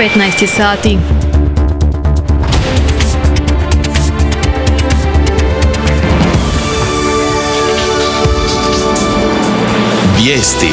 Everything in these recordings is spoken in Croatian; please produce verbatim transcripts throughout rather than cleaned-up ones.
petnaest sati. Vijesti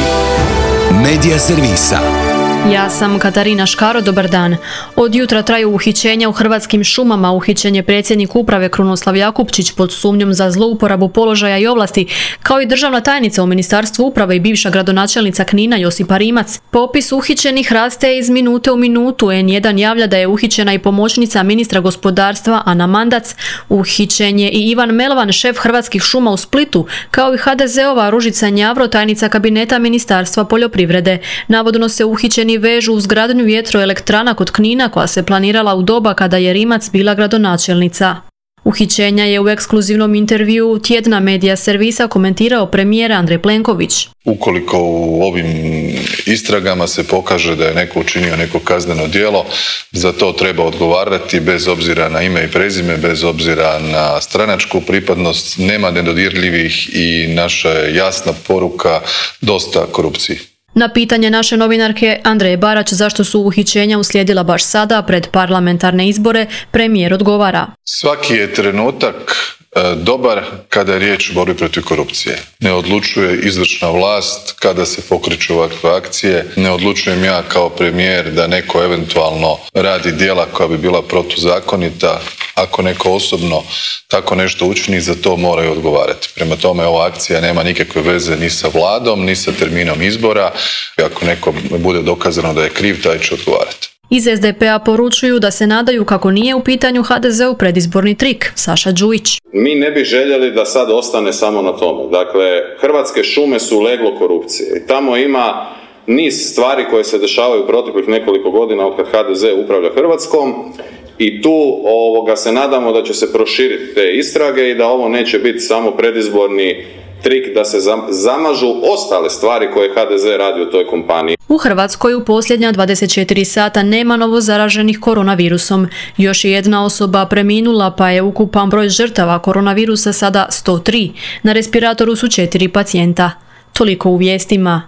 Medija servisa. Ja sam Katarina Škaro, dobar dan. Od jutra traju uhićenja u Hrvatskim šumama. Uhićen je predsjednik uprave Krunoslav Jakupčić pod sumnjom za zlouporabu položaja i ovlasti, kao i državna tajnica u Ministarstvu uprave i bivša gradonačelnica Knina Josipa Rimac. Popis uhićenih raste iz minute u minutu. en jedan javlja da je uhićena i pomoćnica ministra gospodarstva Ana Mandac. Uhićen je i Ivan Melvan, šef Hrvatskih šuma u Splitu, kao i ha de zeova Ružica Njavro, tajnica kabineta Ministarstva poljoprivrede. Navodno se uhićeni vežu uz gradnju vjetroelektrana kod Knina koja se planirala u doba kada je Rimac bila gradonačelnica. Uhićenja je u ekskluzivnom intervjuu Tjedna Medija servisa komentirao premijer Andrej Plenković. Ukoliko u ovim istragama se pokaže da je neko učinio neko kazneno djelo, za to treba odgovarati bez obzira na ime i prezime, bez obzira na stranačku pripadnost. Nema nedodirljivih i naša je jasna poruka dosta korupciji. Na pitanje naše novinarke Andreje Barać zašto su uhićenja uslijedila baš sada pred parlamentarne izbore, premijer odgovara. Svaki je trenutak e, dobar kada je riječ o borbi protiv korupcije. Ne odlučuje izvršna vlast kada se pokreću ovakve akcije. Ne odlučujem ja kao premijer da neko eventualno radi djela koja bi bila protuzakonita. Ako neko osobno tako nešto učini, za to moraju odgovarati. Prema tome, ova akcija nema nikakve veze ni sa vladom, ni sa terminom izbora. Ako neko bude dokazano da je kriv, taj će odgovarati. Iz es de pe a poručuju da se nadaju kako nije u pitanju ha de zeu predizborni trik. Saša Đujić. Mi ne bi željeli da sad ostane samo na tomu. Dakle, Hrvatske šume su leglo korupcije. I tamo ima niz stvari koje se dešavaju u proteklih nekoliko godina od kad ha de ze upravlja Hrvatskom. I tu ovoga, se nadamo da će se proširiti te istrage i da ovo neće biti samo predizborni trik da se zamažu ostale stvari koje ha de ze radi u toj kompaniji. U Hrvatskoj u posljednja dvadeset četiri sata nema novo zaraženih koronavirusom. Još je jedna osoba preminula, pa je ukupan broj žrtava koronavirusa sada sto tri. Na respiratoru su četiri pacijenta. Toliko u vijestima.